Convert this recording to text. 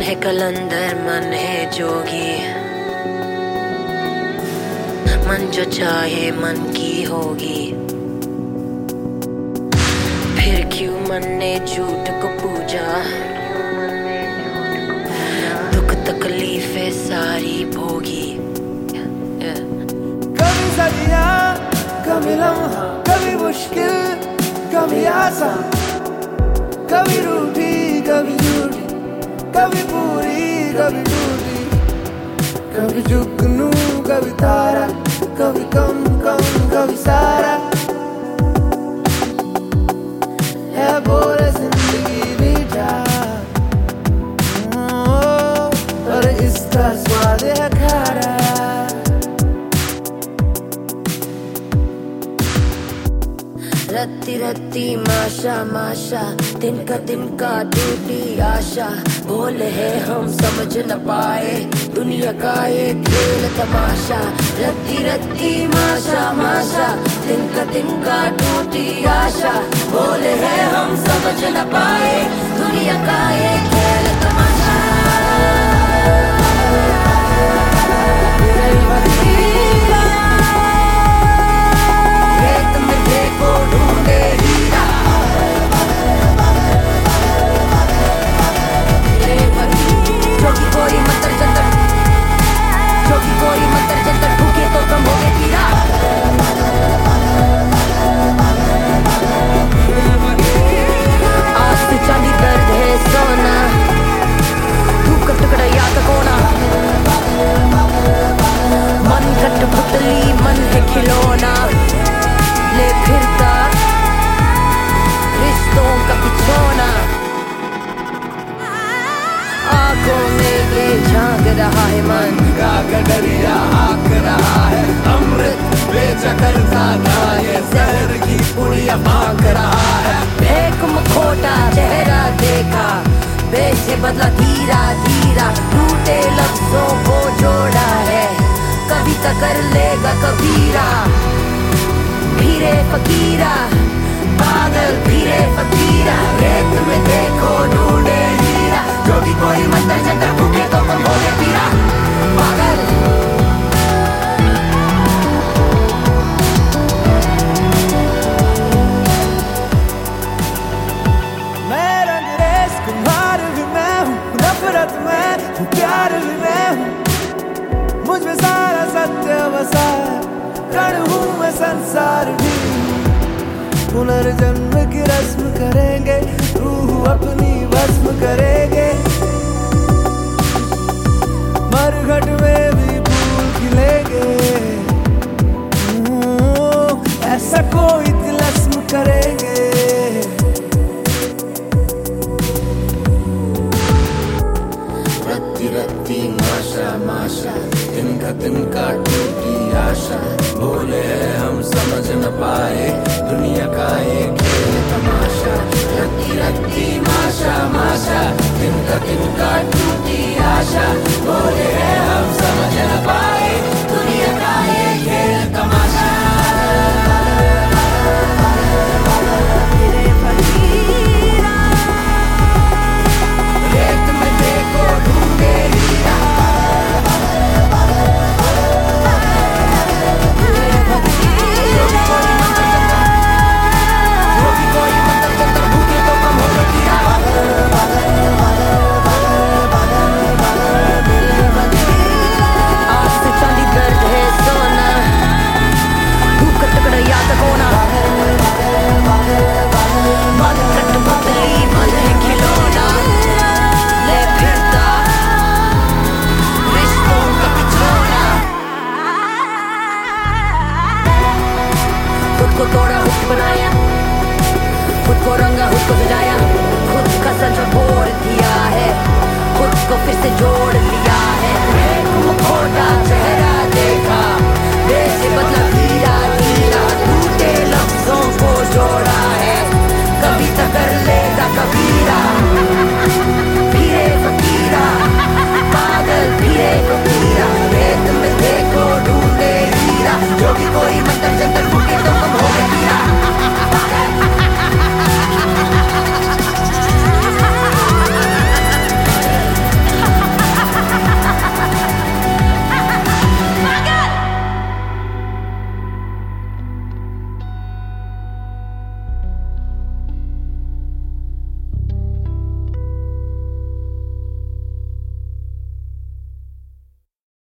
है कलंदर मन है जोगी, मन जो चाहे मन की होगी। फिर क्यों मन ने झूठ को पूजा, दुख तकलीफें सारी भोगी। कभी सदियां, कभी लम्हा, कभी मुश्किल, कभी आसान, कभी रूठी, कभी झूठी, कभी पूरी, कभी टूटी, कभी जुगनू, कभी तारा, कभी कम कम, कभी सारा। है बोले जिंदगी मीठा, और इसका स्वाद है खारा। रत्ती रत्ती माशा माशा, तिनका तिनका टूटी आशा। भोले है हम समझ न पाए दुनिया का ये खेल तमाशा। रत्ती रत्ती माशा माशा, तिनका तिनका टूटी आशा। भोले है हम समझ न पाए दुनिया का ये खेल तमाशा। मन है खिलौना ले फिरता रिश्तों का बिछोना। आंखों में ये झांक रहा है मन का दरिया आक रहा है। अमृत बेचकर साधा ये जहर की पुड़िया फांक रहा है। एक मुखोटा चेहरा देखा, बेच से बदला धीरा धीरा। टूटे लफ्जों को जोड़ा है, कविता कर लेगा कबीरा। फिरे फकीरा पागल, फिरे फकीरा। रेत में देखो ढूंढे हीरा, जो भी कोई मंदिर जंतर भूखे तो कम बोले पीरा। पागल मैं रंगरेज कुम्हार भी मैं हूँ, नफरत में हूँ, प्यार भी मैं हूँ। मुझ में सारा सत्य बसा है, कण हूँ मैं संसार भी। पुनर्जन्म की रस्म करेंगे, रूह अपनी भस्म करेंगे। मरघट में भी फूल खिलेंगे, ऐसा कोई तिलस्म करेंगे। रत्ती रत्ती माशा माशा, तिनका तिनका टूटी आशा। भोले हम समझ न पाए दुनिया का ये खेल तमाशा। रत्ती रत्ती माशा माशा, तिनका तिनका टूटी आशा। भोले हम समझ न पाए दुनिया का ये खेल तमाशा। खुद को तोड़ा खुद बनाया, खुद को रंगा खुद को सजाया। खुद का सच बोल दिया है, खुद को फिर से जोड़ लिया है। एक मुखौटा